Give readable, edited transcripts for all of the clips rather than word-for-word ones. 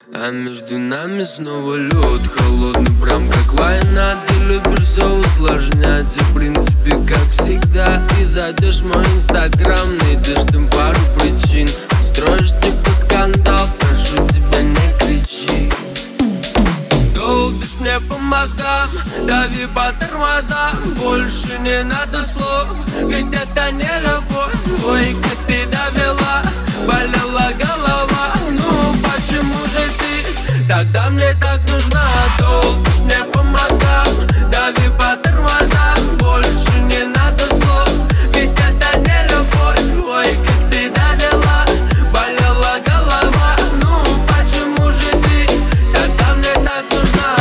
А между нами снова лед холодный, прям как война. Ты любишь все усложнять, и в принципе как всегда. Ты зайдешь в мой инстаграм, найдешь там пару причин, устроишь типа скандал, прошу тебя не кричи. Долбишь мне по мозгам, дави по тормозам. Больше не надо слов, ведь это не любовь. Ой, как ты довела, болела голова. Ну почему же ты тогда мне так нужна? Долбишь мне по мозгам, дави по тормозам. Больше не надо слов, ведь это не любовь. Ой, как ты довела, болела голова. Ну почему же ты тогда мне так нужна?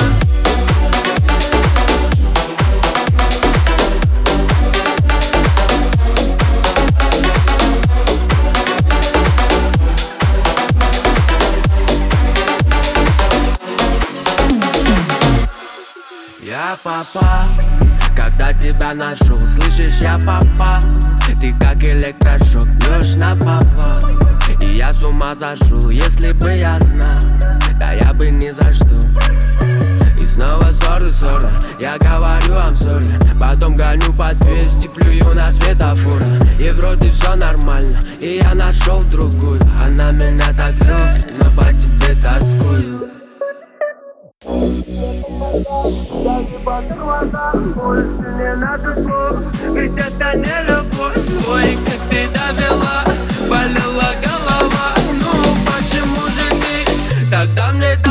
Я попал, когда тебя нашел, слышишь, я попал. Ты как электрошок, бьешь на повал. И я с ума сошел, если бы я знал, да я бы ни за что. И снова ссоры, я говорю I'm sorry. Потом гоню по 200, плюю на светофор. И вроде все нормально, и я нашел другую. Она меня так любит, но по тебе тоскую. Даже по тормозам, больше не надо слов, ведь это не любовь. Ой, как ты довела, болела голова. Ну почему же ты тогда мне так